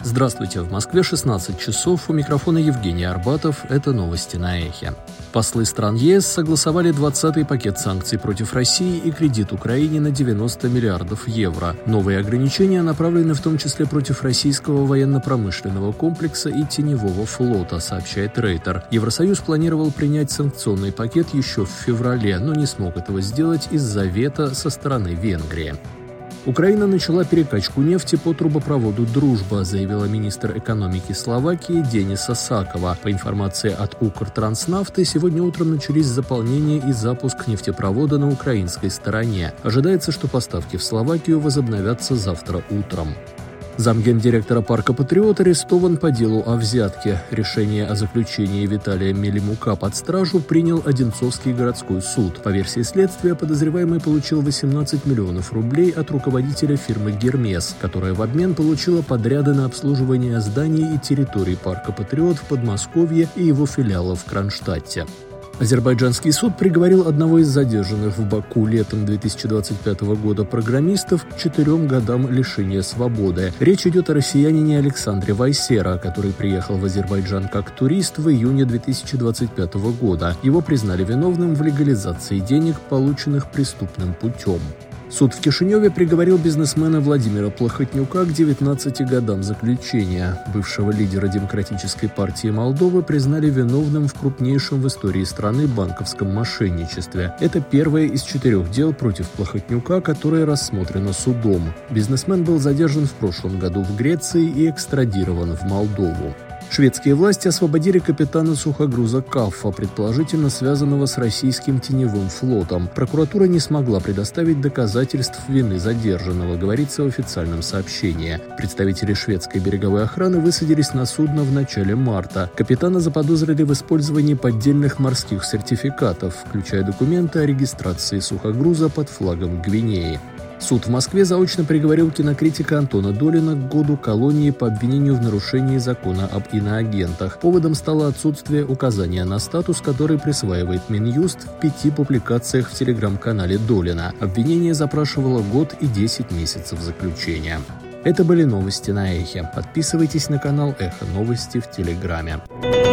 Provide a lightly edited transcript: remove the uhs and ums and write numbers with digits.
Здравствуйте, в Москве 16 часов, у микрофона Евгений Арбатов, это новости на Эхе. Послы стран ЕС согласовали 20-й пакет санкций против России и кредит Украине на 90 миллиардов евро. Новые ограничения направлены в том числе против российского военно-промышленного комплекса и теневого флота, сообщает Рейтер. Евросоюз планировал принять санкционный пакет еще в феврале, но не смог этого сделать из-за вето со стороны Венгрии. Украина начала перекачку нефти по трубопроводу «Дружба», заявила министр экономики Словакии Дениса Сакова. По информации от Укртранснафты, сегодня утром начались заполнение и запуск нефтепровода на украинской стороне. Ожидается, что поставки в Словакию возобновятся завтра утром. Замгендиректора парка «Патриот» арестован по делу о взятке. Решение о заключении Виталия Мелимука под стражу принял Одинцовский городской суд. По версии следствия, подозреваемый получил 18 миллионов рублей от руководителя фирмы «Гермес», которая в обмен получила подряды на обслуживание зданий и территорий парка «Патриот» в Подмосковье и его филиалов в Кронштадте. Азербайджанский суд приговорил одного из задержанных в Баку летом 2025 года программистов к 4 годам лишения свободы. Речь идет о россиянине Александре Вайсера, который приехал в Азербайджан как турист в июне 2025 года. Его признали виновным в легализации денег, полученных преступным путем. Суд в Кишиневе приговорил бизнесмена Владимира Плохотнюка к 19 годам заключения. Бывшего лидера Демократической партии Молдовы признали виновным в крупнейшем в истории страны банковском мошенничестве. Это первое из 4 дел против Плохотнюка, которое рассмотрено судом. Бизнесмен был задержан в прошлом году в Греции и экстрадирован в Молдову. Шведские власти освободили капитана сухогруза Каффа, предположительно связанного с российским теневым флотом. Прокуратура не смогла предоставить доказательств вины задержанного, говорится в официальном сообщении. Представители шведской береговой охраны высадились на судно в начале марта. Капитана заподозрили в использовании поддельных морских сертификатов, включая документы о регистрации сухогруза под флагом Гвинеи. Суд в Москве заочно приговорил кинокритика Антона Долина к году колонии по обвинению в нарушении закона об иноагентах. Поводом стало отсутствие указания на статус, который присваивает Минюст в 5 публикациях в телеграм-канале Долина. Обвинение запрашивало год и 10 месяцев заключения. Это были новости на Эхе. Подписывайтесь на канал Эхо Новости в Телеграме.